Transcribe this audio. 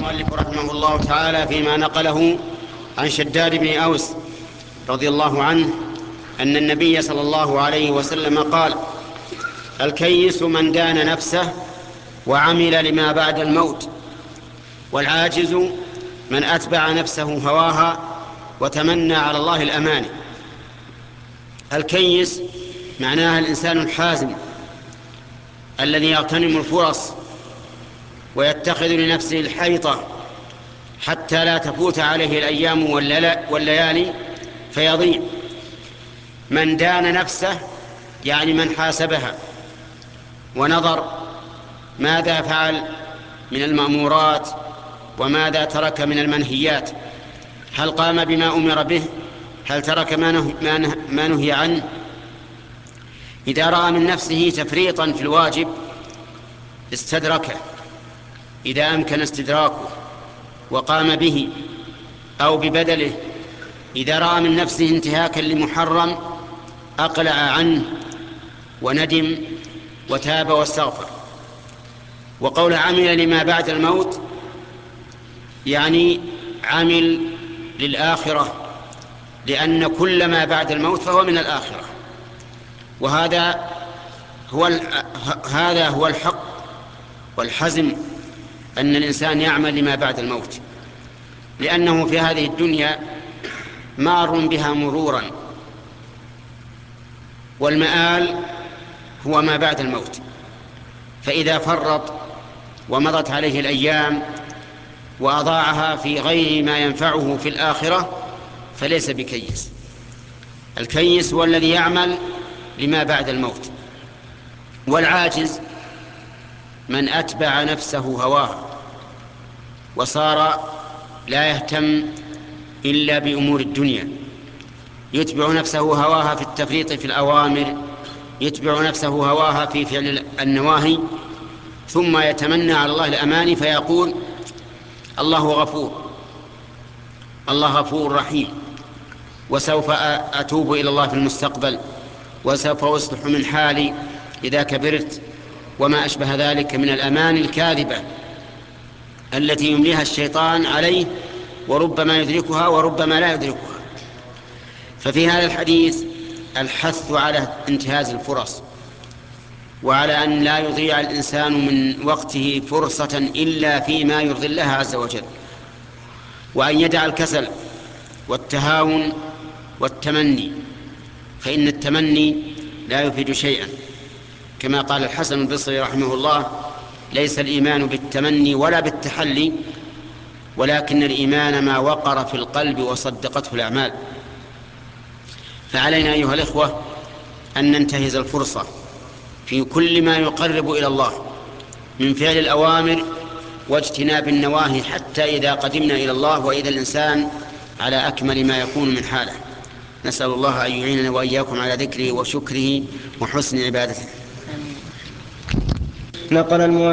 المؤلف رحمه الله تعالى فيما نقله عن شداد بن أوس رضي الله عنه أن النبي صلى الله عليه وسلم قال: الكيس من دان نفسه وعمل لما بعد الموت، والعاجز من أتبع نفسه هواها وتمنى على الله الأماني. الكيس معناها الإنسان الحازم الذي يغتنم الفرص ويتخذ لنفسه الحيطة حتى لا تفوت عليه الأيام والليالي فيضيع. من دان نفسه يعني من حاسبها ونظر ماذا فعل من المأمورات وماذا ترك من المنهيات، هل قام بما أمر به، هل ترك ما نهي عنه. إذا رأى من نفسه تفريطا في الواجب استدركه إذا أمكن استدراكه وقام به أو ببدله. إذا رأى من نفسه انتهاكا لمحرم أقلع عنه وندم وتاب واستغفر. وقول عمل لما بعد الموت يعني عمل للآخرة، لأن كل ما بعد الموت فهو من الآخرة، وهذا هو الحق والحزم، أن الإنسان يعمل لما بعد الموت، لأنه في هذه الدنيا مار بها مرورا، والمآل هو ما بعد الموت. فإذا فرط ومضت عليه الأيام وأضاعها في غير ما ينفعه في الآخرة فليس بكيس. الكيس هو الذي يعمل لما بعد الموت. والعاجز من أتبع نفسه هواها وصار لا يهتم إلا بأمور الدنيا، يتبع نفسه هواها في التفريط في الأوامر، يتبع نفسه هواها في فعل النواهي، ثم يتمنى على الله الأماني فيقول: الله غفور، الله غفور رحيم، وسوف أتوب إلى الله في المستقبل، وسوف أصلح من حالي إذا كبرت، وما أشبه ذلك من الأماني الكاذبة التي يمليها الشيطان عليه، وربما يدركها وربما لا يدركها. ففي هذا الحديث الحث على انتهاز الفرص، وعلى أن لا يضيع الإنسان من وقته فرصة إلا فيما يرضي الله عز وجل، وأن يدع الكسل والتهاون والتمني، فإن التمني لا يفيد شيئا، كما قال الحسن البصري رحمه الله: ليس الإيمان بالتمني ولا بالتحلي، ولكن الإيمان ما وقر في القلب وصدقته الأعمال. فعلينا أيها الإخوة أن ننتهز الفرصة في كل ما يقرب إلى الله من فعل الأوامر واجتناب النواهي، حتى إذا قدمنا إلى الله وإذا الإنسان على أكمل ما يكون من حاله. نسأل الله أن يعيننا وإياكم على ذكره وشكره وحسن عبادته. نقل